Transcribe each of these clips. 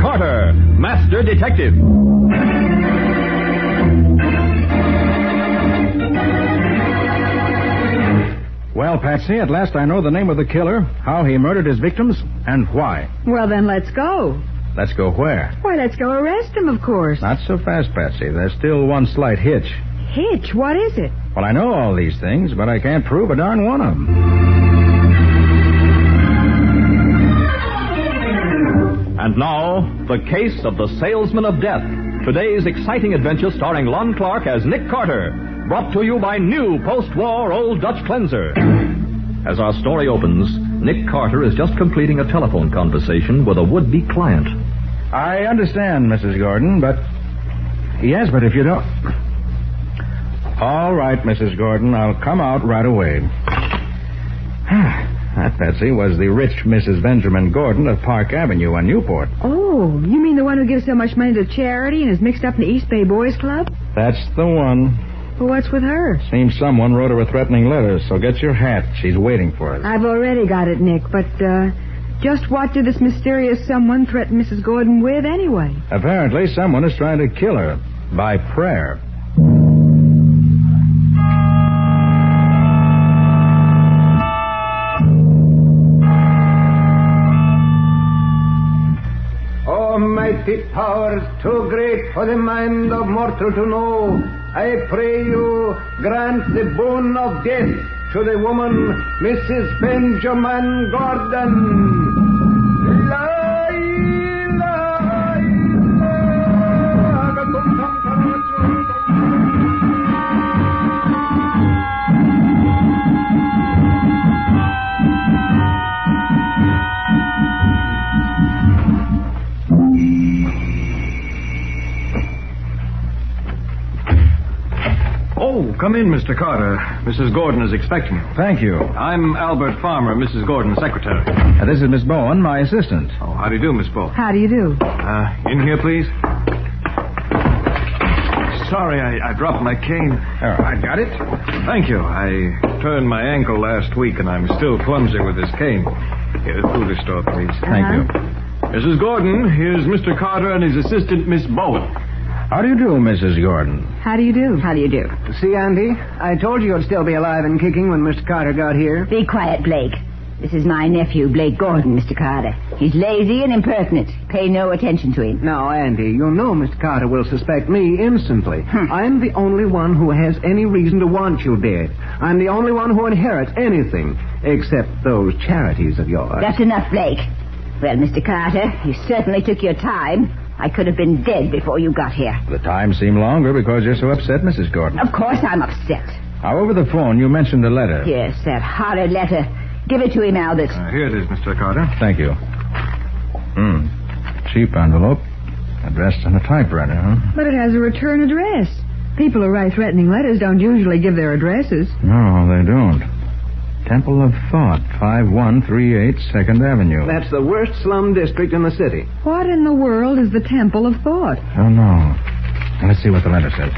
Carter, Master Detective. Well, Patsy, at last I know the name of the killer, how he murdered his victims, and why. Well, then let's go. Let's go where? Why, let's go arrest him, of course. Not so fast, Patsy. There's still one slight hitch. Hitch? What is it? Well, I know all these things, but I can't prove a darn one of them. And now, the case of the Salesman of Death. Today's exciting adventure starring Lon Clark as Nick Carter. Brought to you by new post-war Old Dutch Cleanser. As our story opens, Nick Carter is just completing a telephone conversation with a would-be client. I understand, Mrs. Gordon, but... Yes, but if you don't... All right, Mrs. Gordon, I'll come out right away. That, Patsy, was the rich Mrs. Benjamin Gordon of Park Avenue on Newport. Oh, you mean the one who gives so much money to charity and is mixed up in the East Bay Boys Club? That's the one. Well, what's with her? Seems someone wrote her a threatening letter, so get your hat. She's waiting for us. I've already got it, Nick, but, just what did this mysterious someone threaten Mrs. Gordon with anyway? Apparently, someone is trying to kill her by prayer. Almighty powers too great for the mind of mortal to know, I pray you grant the boon of death to the woman, Mrs. Benjamin Gordon. Come in, Mr. Carter. Mrs. Gordon is expecting you. Thank you. I'm Albert Farmer, Mrs. Gordon's secretary. This is Miss Bowen, my assistant. Oh, how do you do, Miss Bowen? How do you do? In here, please. Sorry, I dropped my cane. I got it. Thank you. I turned my ankle last week, and I'm still clumsy with this cane. Here, through the store, please. Thank you. Mrs. Gordon, here's Mr. Carter and his assistant, Miss Bowen. How do you do, Mrs. Gordon? How do you do? How do you do? See, Andy, I told you you'd still be alive and kicking when Mr. Carter got here. Be quiet, Blake. This is my nephew, Blake Gordon, Mr. Carter. He's lazy and impertinent. Pay no attention to him. Now, Andy, you know Mr. Carter will suspect me instantly. I'm the only one who has any reason to want you dead. I'm the only one who inherits anything, except those charities of yours. That's enough, Blake. Well, Mr. Carter, you certainly took your time. I could have been dead before you got here. The time seemed longer because you're so upset, Mrs. Gordon. Of course I'm upset. Now, over the phone, you mentioned the letter. Yes, that horrid letter. Give it to him, Albert. Here it is, Mr. Carter. Thank you. Cheap envelope. Addressed on a typewriter, huh? But it has a return address. People who write threatening letters don't usually give their addresses. No, they don't. Temple of Thought, 5138 2nd Avenue. That's the worst slum district in the city. What in the world is the Temple of Thought? Oh, no. Let's see what the letter says.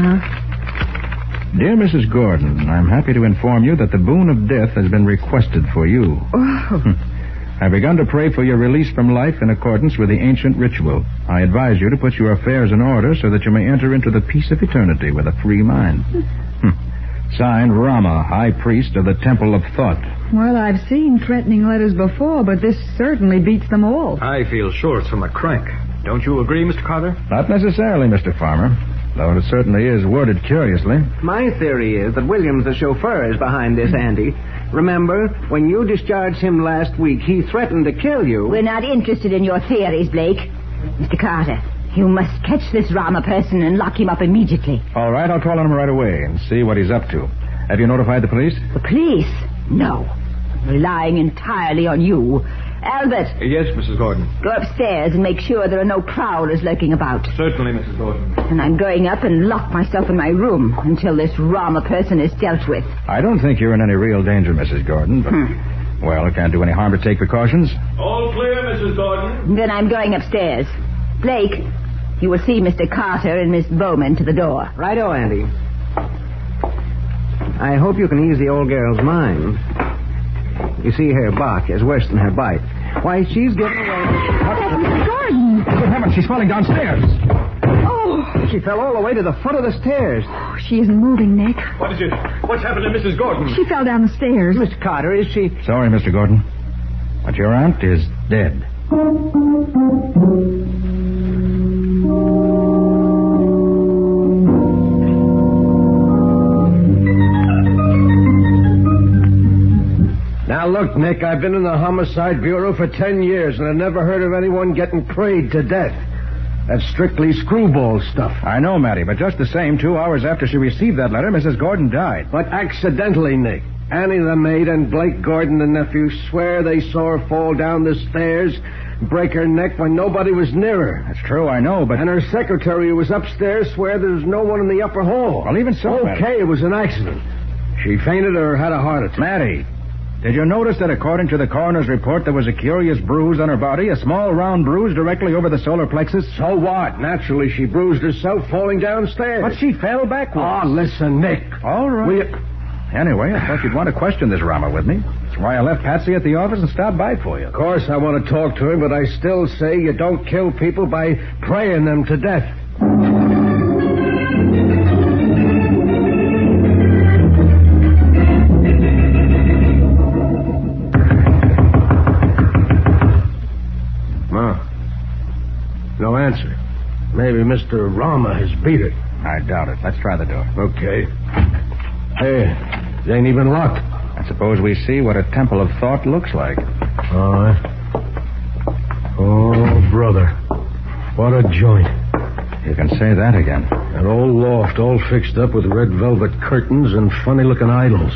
Dear Mrs. Gordon, I'm happy to inform you that the boon of death has been requested for you. Oh. I've begun to pray for your release from life in accordance with the ancient ritual. I advise you to put your affairs in order so that you may enter into the peace of eternity with a free mind. Signed, Rama, High Priest of the Temple of Thought. Well, I've seen threatening letters before, but this certainly beats them all. I feel sure it's from a crank. Don't you agree, Mr. Carter? Not necessarily, Mr. Farmer, though it certainly is worded curiously. My theory is that Williams, the chauffeur, is behind this, Andy. Remember, when you discharged him last week, he threatened to kill you. We're not interested in your theories, Blake. Mr. Carter, you must catch this Rama person and lock him up immediately. All right, I'll call on him right away and see what he's up to. Have you notified the police? The police? No. I'm relying entirely on you. Albert. Yes, Mrs. Gordon. Go upstairs and make sure there are no prowlers lurking about. Certainly, Mrs. Gordon. And I'm going up and lock myself in my room until this Rama person is dealt with. I don't think you're in any real danger, Mrs. Gordon, but... Well, it can't do any harm to take precautions. All clear, Mrs. Gordon. Then I'm going upstairs. Blake, you will see Mr. Carter and Miss Bowman to the door. Righto, Andy. I hope you can ease the old girl's mind. You see, her bark is worse than her bite. Why, she's given away... That's Miss Gordon. She's falling downstairs. Oh, She fell all the way to the foot of the stairs. she isn't moving, Nick. What is it? What's happened to Mrs. Gordon? She fell down the stairs. Miss Carter, is she... Sorry, Mr. Gordon. But your aunt is dead. Now, look, Nick, I've been in the Homicide Bureau for 10 years, and I've never heard of anyone getting prayed to death. That's strictly screwball stuff. I know, Matty, but just the same, 2 hours after she received that letter, Mrs. Gordon died. But accidentally, Nick. Annie the maid and Blake Gordon, the nephew, swear they saw her fall down the stairs, break her neck when nobody was near her. That's true, I know, but... And her secretary, who was upstairs, swear there was no one in the upper hall. Well, even so, Matty. Okay, it was an accident. She fainted or had a heart attack. Matty, did you notice that according to the coroner's report, there was a curious bruise on her body, a small round bruise directly over the solar plexus? So what? Naturally, she bruised herself falling downstairs. But she fell backwards. Oh, listen, Nick. All right. Will you... Anyway, I thought you'd want to question this Rama with me. That's why I left Patsy at the office and stopped by for you. Of course, I want to talk to him, but I still say you don't kill people by praying them to death. No answer. Maybe Mr. Rama has beat it. I doubt it. Let's try the door. Okay. Hey, it ain't even locked. I suppose we see what a temple of thought looks like. Oh, brother. What a joint. You can say that again. An old loft all fixed up with red velvet curtains and funny-looking idols.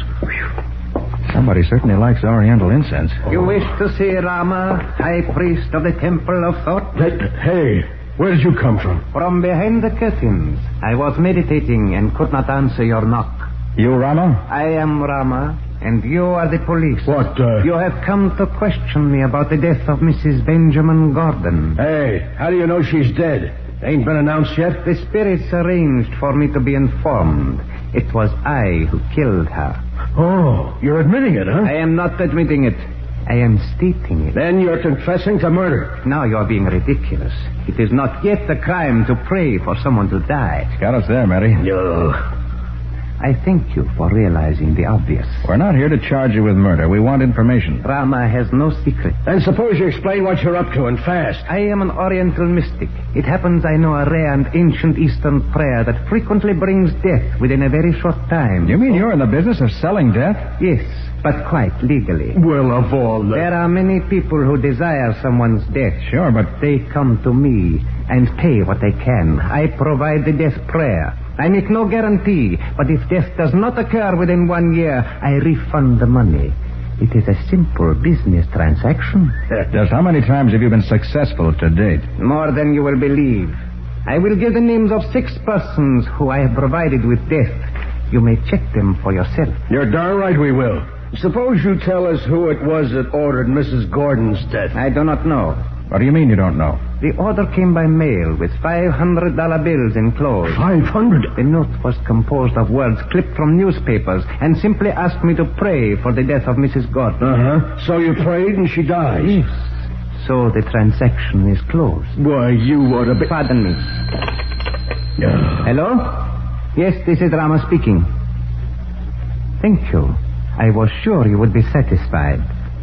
Somebody certainly likes Oriental incense. You wish to see Rama, high priest of the Temple of Thought? Hey, where did you come from? From behind the curtains. I was meditating and could not answer your knock. You, Rama? I am Rama, and you are the police. What, You have come to question me about the death of Mrs. Benjamin Gordon. Hey, how do you know she's dead? Ain't been announced yet? The spirits arranged for me to be informed. It was I who killed her. Oh, you're admitting it, huh? I am not admitting it. I am stating it. Then you're confessing to murder. Now you're being ridiculous. It is not yet a crime to pray for someone to die. Got us there, Matty. No. I thank you for realizing the obvious. We're not here to charge you with murder. We want information. Rama has no secret. Then suppose you explain what you're up to, and fast. I am an Oriental mystic. It happens I know a rare and ancient Eastern prayer that frequently brings death within a very short time. You mean you're in the business of selling death? Yes, but quite legally. Well, of all the... There are many people who desire someone's death. Sure, but... They come to me and pay what they can. I provide the death prayer. I make no guarantee, but if death does not occur within 1 year, I refund the money. It is a simple business transaction. Just how many times have you been successful to date? More than you will believe. I will give the names of 6 persons who I have provided with death. You may check them for yourself. You're darn right we will. Suppose you tell us who it was that ordered Mrs. Gordon's death. I do not know. What do you mean you don't know? The order came by mail with $500 bills enclosed. 500? The note was composed of words clipped from newspapers and simply asked me to pray for the death of Mrs. Gordon. Uh-huh. So you prayed and she died? Yes. So the transaction is closed. Why, you ought to be... Pardon me. Hello? Yes, this is Rama speaking. Thank you. I was sure you would be satisfied.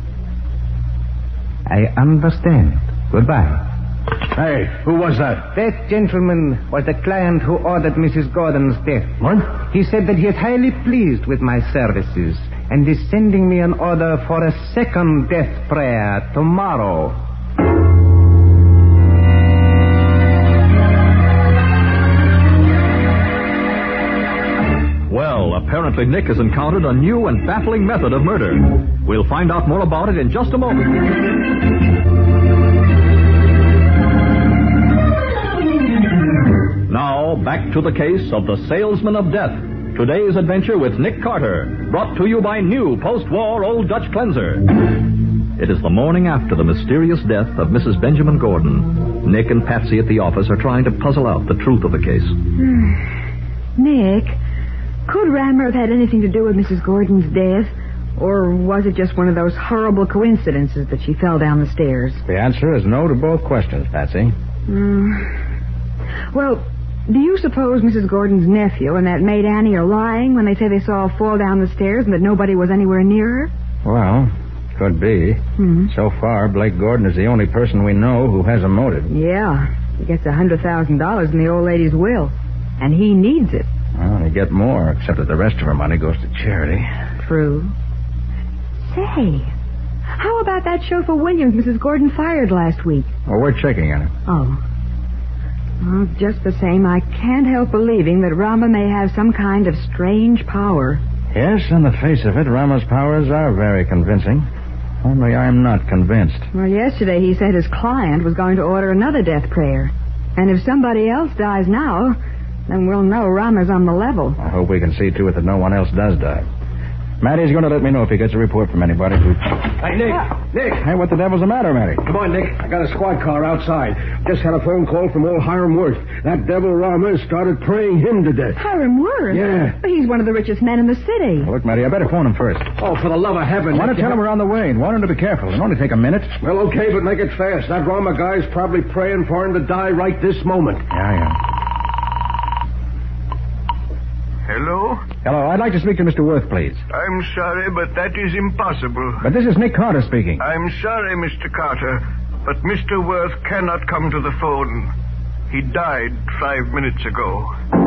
I understand. Goodbye. Hey, who was that? That gentleman was the client who ordered Mrs. Gordon's death. What? He said that he is highly pleased with my services and is sending me an order for a second death prayer tomorrow. Well, apparently Nick has encountered a new and baffling method of murder. We'll find out more about it in just a moment. Now, back to the case of the Salesman of Death. Today's adventure with Nick Carter, brought to you by new post-war Old Dutch Cleanser. It is the morning after the mysterious death of Mrs. Benjamin Gordon. Nick and Patsy at the office are trying to puzzle out the truth of the case. Nick, could Rama have had anything to do with Mrs. Gordon's death? Or was it just one of those horrible coincidences that she fell down the stairs? The answer is no to both questions, Patsy. Well, do you suppose Mrs. Gordon's nephew and that maid Annie are lying when they say they saw her fall down the stairs and that nobody was anywhere near her? Well, could be. So far, Blake Gordon is the only person we know who has a motive. Yeah. He gets $100,000 in the old lady's will. And he needs it. Well, he'd get more, except that the rest of her money goes to charity. True. Say, how about that chauffeur Williams Mrs. Gordon fired last week? Well, we're checking on it. Oh. Well, just the same, I can't help believing that Rama may have some kind of strange power. Yes, on the face of it, Rama's powers are very convincing. Only I'm not convinced. Well, yesterday he said his client was going to order another death prayer. And if somebody else dies now, then we'll know Rama's on the level. I hope we can see to it that no one else does die. Matty's going to let me know if he gets a report from anybody who... Hey, Nick. Nick. Hey, what the devil's the matter, Matty? Come on, Nick. I got a squad car outside. Just had a phone call from old Hiram Worth. That devil Rama started praying him to death. Hiram Worth? Yeah. But he's one of the richest men in the city. Well, look, Matty, I better phone him first. Oh, for the love of heaven. I want to tell him we're on the way and want him to be careful. It'll only take a minute. Well, okay, but make it fast. That Rama guy's probably praying for him to die right this moment. Yeah. Hello? Hello, I'd like to speak to Mr. Worth, please. I'm sorry, but that is impossible. But this is Nick Carter speaking. I'm sorry, Mr. Carter, but Mr. Worth cannot come to the phone. He died 5 minutes ago.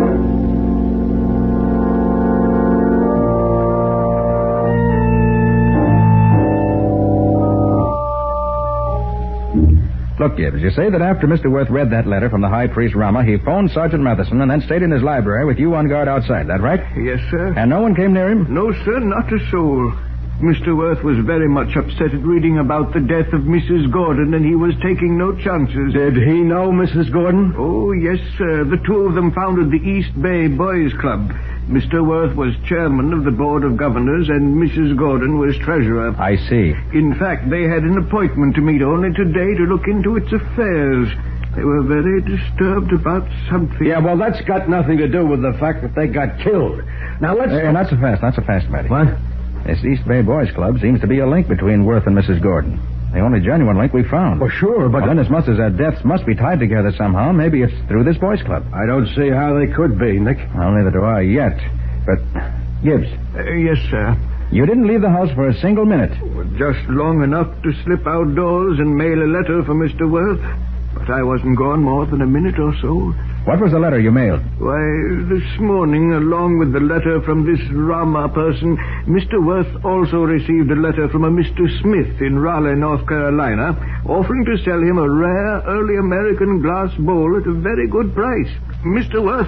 Look, Gibbs, you say that after Mr. Worth read that letter from the High Priest Rama, he phoned Sergeant Matheson and then stayed in his library with you on guard outside. That right? Yes, sir. And no one came near him? No, sir, not a soul. Mr. Worth was very much upset at reading about the death of Mrs. Gordon, and he was taking no chances. Did he know Mrs. Gordon? Oh, yes, sir. The two of them founded the East Bay Boys Club. Mr. Worth was chairman of the Board of Governors, and Mrs. Gordon was treasurer. I see. In fact, they had an appointment to meet only today to look into its affairs. They were very disturbed about something. Yeah, well, that's got nothing to do with the fact that they got killed. Now, let's... Not so fast, Matty. What? This East Bay Boys Club seems to be a link between Worth and Mrs. Gordon. The only genuine link we found. Well, sure, but... Well, then as much as their deaths must be tied together somehow, maybe it's through this boys' club. I don't see how they could be, Nick. Well, neither do I yet. But, Gibbs. Yes, sir. You didn't leave the house for a single minute. Just long enough to slip outdoors and mail a letter for Mr. Worth. But I wasn't gone more than a minute or so. What was the letter you mailed? Why, this morning, along with the letter from this Rama person, Mr. Worth also received a letter from a Mr. Smith in Raleigh, North Carolina, offering to sell him a rare early American glass bowl at a very good price. Mr. Worth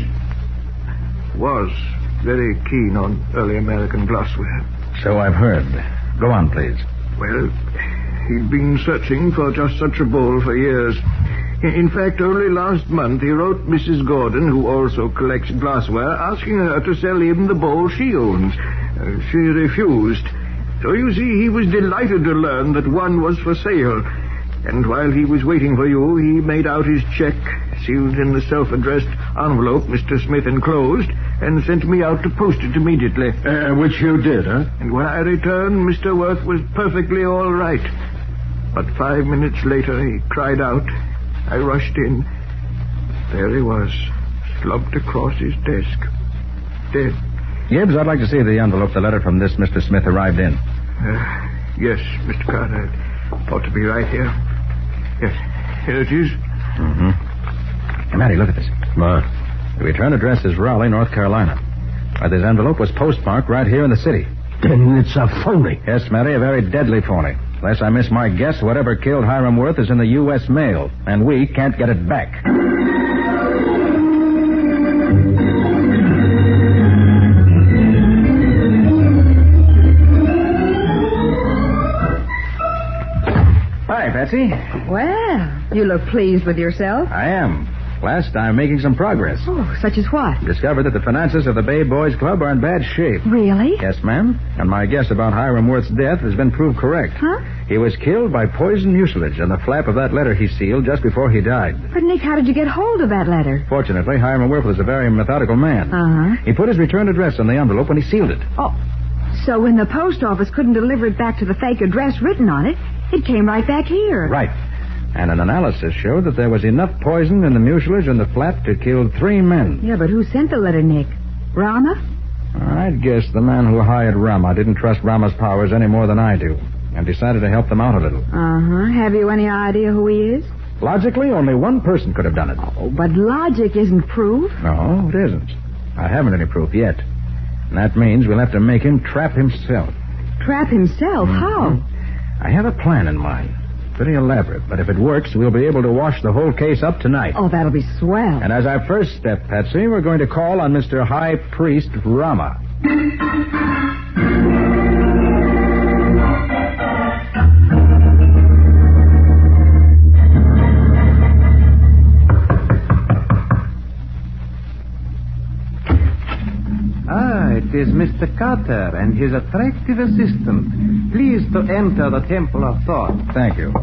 was very keen on early American glassware. So I've heard. Go on, please. Well, he'd been searching for just such a bowl for years. In fact, only last month he wrote Mrs. Gordon, who also collects glassware, asking her to sell him the bowl she owns. She refused. So you see, he was delighted to learn that one was for sale. And while he was waiting for you, he made out his check, sealed in the self-addressed envelope Mr. Smith enclosed, and sent me out to post it immediately. Which you did, huh? And when I returned, Mr. Worth was perfectly all right. But 5 minutes later, he cried out. I rushed in. There he was, slumped across his desk. Dead. Gibbs, I'd like to see the envelope the letter from this Mr. Smith arrived in. Yes, Mr. Carter. Ought to be right here. Yes, here it is. Mm-hmm. Hey, Matty, look at this. What? The return address is Raleigh, North Carolina. Why, this envelope was postmarked right here in the city. Then it's a phony. Yes, Matty, a very deadly phony. Unless I miss my guess, whatever killed Hiram Worth is in the U.S. mail, and we can't get it back. Hi, Patsy. Well, you look pleased with yourself. I am. Last, I'm making some progress. Oh, such as what? Discovered that the finances of the Bay Boys Club are in bad shape. Really? Yes, ma'am. And my guess about Hiram Worth's death has been proved correct. Huh? He was killed by poison mucilage in the flap of that letter he sealed just before he died. But, Nick, how did you get hold of that letter? Fortunately, Hiram Worth was a very methodical man. Uh-huh. He put his return address on the envelope when he sealed it. Oh, so when the post office couldn't deliver it back to the fake address written on it, it came right back here. Right. And an analysis showed that there was enough poison in the mucilage in the flat to kill 3 men. Yeah, but who sent the letter, Nick? Rama? I'd guess the man who hired Rama didn't trust Rama's powers any more than I do, and decided to help them out a little. Uh-huh. Have you any idea who he is? Logically, only one person could have done it. Oh, but logic isn't proof. No, it isn't. I haven't any proof yet. And that means we'll have to make him trap himself. Trap himself? How? I have a plan in mind. Pretty elaborate, but if it works, we'll be able to wash the whole case up tonight. Oh, that'll be swell. And as our first step, Patsy, we're going to call on Mr. High Priest Rama. It is Mr. Carter and his attractive assistant. Please to enter the Temple of Thought. Thank you.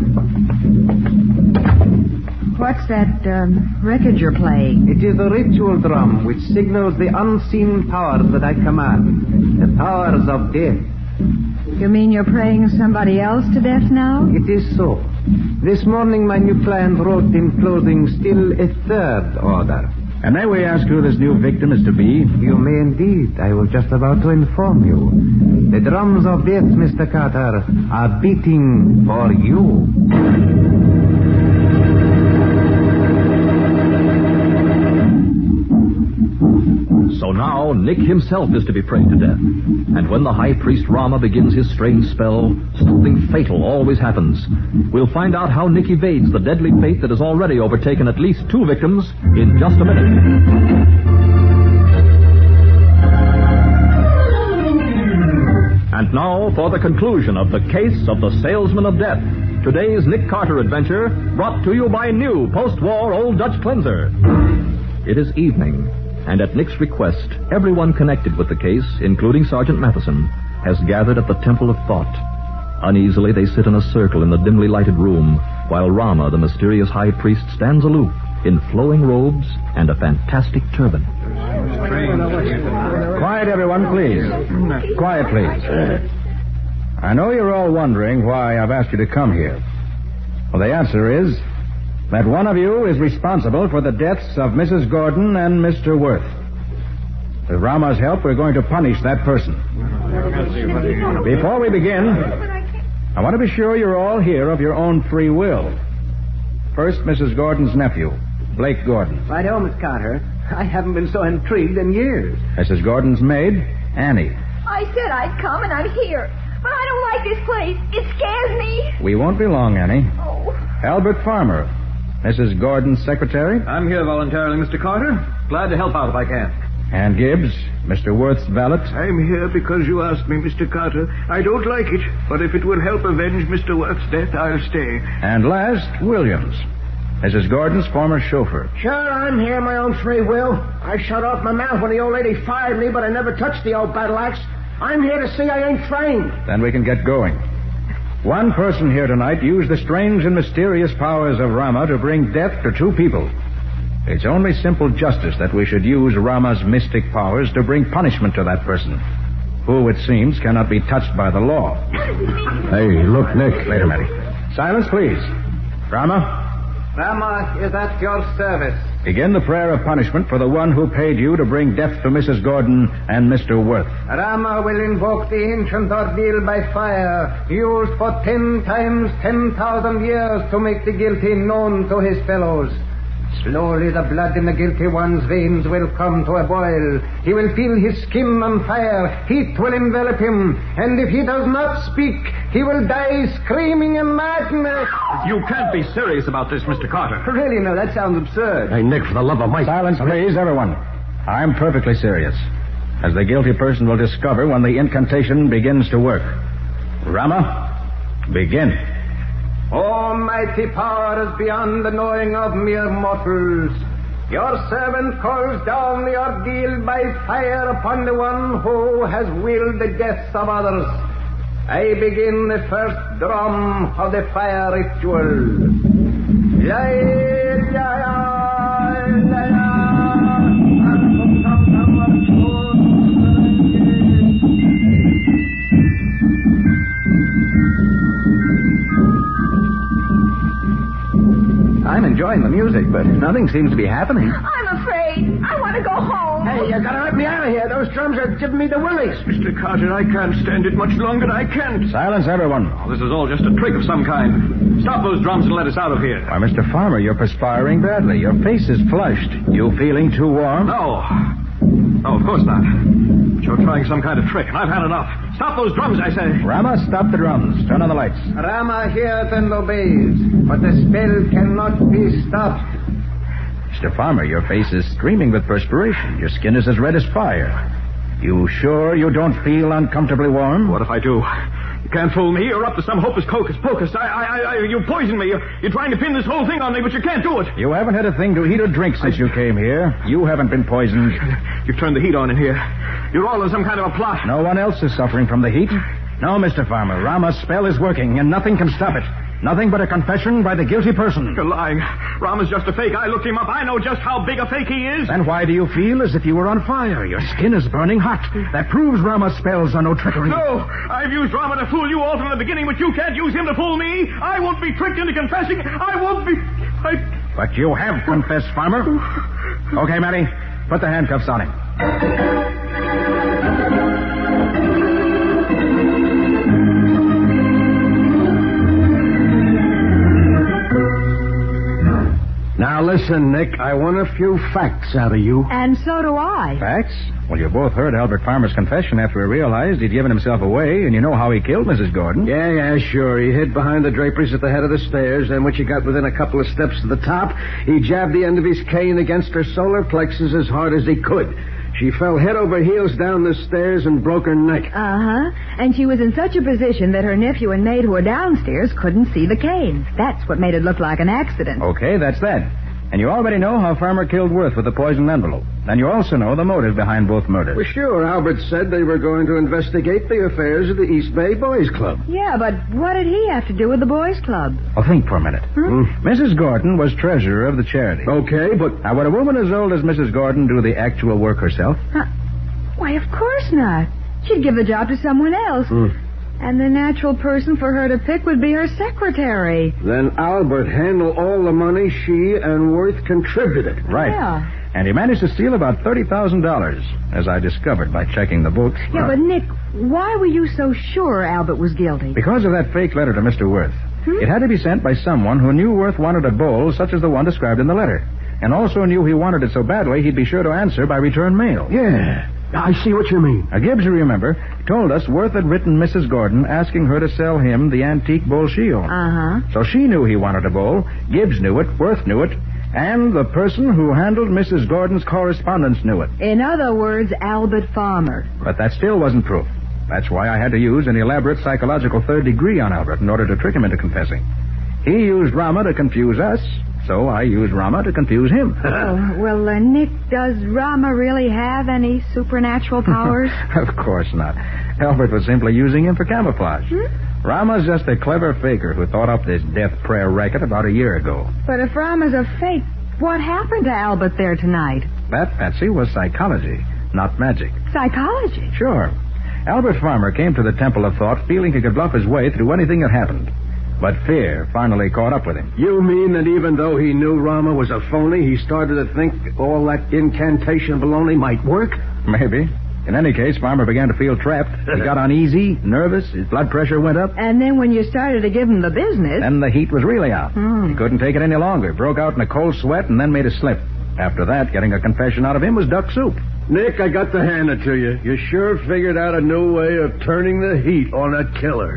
What's that record you're playing? It is the ritual drum which signals the unseen powers that I command. The powers of death. You mean you're praying somebody else to death now? It is so. This morning my new client wrote in closing still a third order. And may we ask who this new victim is to be? You may indeed. I was just about to inform you. The drums of death, Mr. Carter, are beating for you. So now Nick himself is to be prayed to death. And when the High Priest Rama begins his strange spell, something fatal always happens. We'll find out how Nick evades the deadly fate that has already overtaken at least 2 victims in just a minute. And now for the conclusion of the case of the Salesman of Death. Today's Nick Carter adventure, brought to you by new post-war Old Dutch Cleanser. It is evening. And at Nick's request, everyone connected with the case, including Sergeant Matheson, has gathered at the Temple of Thought. Uneasily, they sit in a circle in the dimly lighted room, while Rama, the mysterious high priest, stands aloof in flowing robes and a fantastic turban. Quiet, everyone, please. Quiet, please. I know you're all wondering why I've asked you to come here. Well, the answer is that one of you is responsible for the deaths of Mrs. Gordon and Mr. Worth. With Rama's help, we're going to punish that person. Before we begin, I want to be sure you're all here of your own free will. First, Mrs. Gordon's nephew, Blake Gordon. Right, Miss Carter. I haven't been so intrigued in years. Mrs. Gordon's maid, Annie. I said I'd come, and I'm here. But I don't like this place. It scares me. We won't be long, Annie. Oh. Albert Farmer, Mrs. Gordon's secretary. I'm here voluntarily, Mr. Carter. Glad to help out if I can. Ann Gibbs, Mr. Worth's valet. I'm here because you asked me, Mr. Carter. I don't like it, but if it will help avenge Mr. Worth's death, I'll stay. And last, Williams, Mrs. Gordon's former chauffeur. Sure, I'm here my own free will. I shut off my mouth when the old lady fired me, but I never touched the old battle axe. I'm here to see I ain't framed. Then we can get going. One person here tonight used the strange and mysterious powers of Rama to bring death to 2 people. It's only simple justice that we should use Rama's mystic powers to bring punishment to that person, who, it seems, cannot be touched by the law. Hey, look, Nick. Wait a minute. Silence, please. Rama? Rama is at your service. Begin the prayer of punishment for the one who paid you to bring death to Mrs. Gordon and Mr. Worth. Rama will invoke the ancient ordeal by fire, used for 10 times 10,000 years to make the guilty known to his fellows. Slowly the blood in the guilty one's veins will come to a boil. He will feel his skin on fire. Heat will envelop him. And if he does not speak, he will die screaming in madness. You can't be serious about this, Mr. Carter. Really, no, that sounds absurd. Hey, Nick, for the love of Mike. Silence, please, everyone. I'm perfectly serious, as the guilty person will discover when the incantation begins to work. Rama, begin. Almighty powers beyond the knowing of mere mortals, your servant calls down the ordeal by fire upon the one who has willed the deaths of others. I begin the first drum of the fire ritual. I'm enjoying the music, but nothing seems to be happening. I'm afraid. I want to go home. Hey, you gotta let me out of here. Those drums are giving me the willies. Mr. Carter, I can't stand it much longer. I can't. Silence, everyone. Oh, this is all just a trick of some kind. Stop those drums and let us out of here. Why, Mr. Farmer, you're perspiring badly. Your face is flushed. You feeling too warm? No. No, of course not. But you're trying some kind of trick, and I've had enough. Stop those drums, I say. Rama, stop the drums. Turn on the lights. Rama hears and obeys, but the spell cannot be stopped. Mr. Farmer, your face is streaming with perspiration. Your skin is as red as fire. You sure you don't feel uncomfortably warm? What if I do? You can't fool me. You're up to some hocus pocus. You poisoned me. You're trying to pin this whole thing on me, but you can't do it. You haven't had a thing to eat or drink since you came here. You haven't been poisoned. You've turned the heat on in here. You're all in some kind of a plot. No one else is suffering from the heat. No, Mr. Farmer. Rama's spell is working, and nothing can stop it. Nothing but a confession by the guilty person. You're lying. Rama's just a fake. I looked him up. I know just how big a fake he is. Then why do you feel as if you were on fire? Your skin is burning hot. That proves Rama's spells are no trickery. No, I've used Rama to fool you all from the beginning, but you can't use him to fool me. I won't be tricked into confessing. I won't be... But you have confessed, Farmer. Okay, Matty, put the handcuffs on him. Now listen, Nick, I want a few facts out of you. And so do I. Facts? Well, you both heard Albert Farmer's confession after he realized he'd given himself away, and you know how he killed Mrs. Gordon. Yeah, sure. He hid behind the draperies at the head of the stairs, and when she got within a couple of steps to the top, he jabbed the end of his cane against her solar plexus as hard as he could. She fell head over heels down the stairs and broke her neck. Uh-huh. And she was in such a position that her nephew and maid who were downstairs couldn't see the cane. That's what made it look like an accident. Okay, that's that. And you already know how Farmer killed Worth with the poisoned envelope. And you also know the motive behind both murders. Well, sure. Albert said they were going to investigate the affairs of the East Bay Boys Club. Yeah, but what did he have to do with the boys' club? Well, think for a minute. Mrs. Gordon was treasurer of the charity. Okay, but... Now, would a woman as old as Mrs. Gordon do the actual work herself? Why, of course not. She'd give the job to someone else. And the natural person for her to pick would be her secretary. Then Albert handled all the money she and Worth contributed. Right. Yeah. And he managed to steal about $30,000, as I discovered by checking the books. Yeah, but Nick, why were you so sure Albert was guilty? Because of that fake letter to Mr. Worth. It had to be sent by someone who knew Worth wanted a bowl such as the one described in the letter. And also knew he wanted it so badly he'd be sure to answer by return mail. Yeah, I see what you mean. Now, Gibbs, you remember, told us Worth had written Mrs. Gordon asking her to sell him the antique bowl she owned. Uh-huh. So she knew he wanted a bowl, Gibbs knew it, Worth knew it, and the person who handled Mrs. Gordon's correspondence knew it. In other words, Albert Farmer. But that still wasn't proof. That's why I had to use an elaborate psychological third degree on Albert in order to trick him into confessing. He used Rama to confuse us, so I used Rama to confuse him. Nick, does Rama really have any supernatural powers? Of course not. Albert was simply using him for camouflage. Rama's just a clever faker who thought up this death prayer racket about a year ago. But if Rama's a fake, what happened to Albert there tonight? That, Patsy, was psychology, not magic. Psychology? Sure. Albert Farmer came to the Temple of Thought feeling he could bluff his way through anything that happened. But fear finally caught up with him. You mean that even though he knew Rama was a phony, he started to think all that incantation baloney might work? Maybe. In any case, Farmer began to feel trapped. He got uneasy, nervous, his blood pressure went up. And then when you started to give him the business... Then the heat was really out. He couldn't take it any longer. Broke out in a cold sweat and then made a slip. After that, getting a confession out of him was duck soup. Nick, I got to hand it to you. You sure figured out a new way of turning the heat on that killer.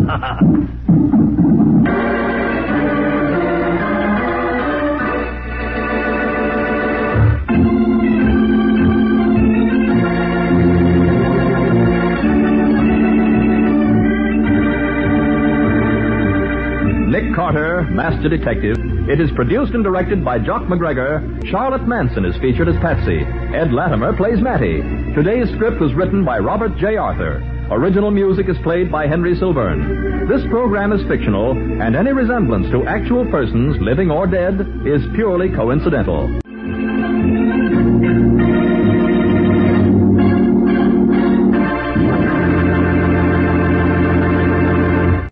Nick Carter, Master Detective. It is produced and directed by Jock McGregor. Charlotte Manson is featured as Patsy. Ed Latimer plays Matty. Today's script was written by Robert J. Arthur. Original music is played by Henry Silverne. This program is fictional, and any resemblance to actual persons, living or dead, is purely coincidental.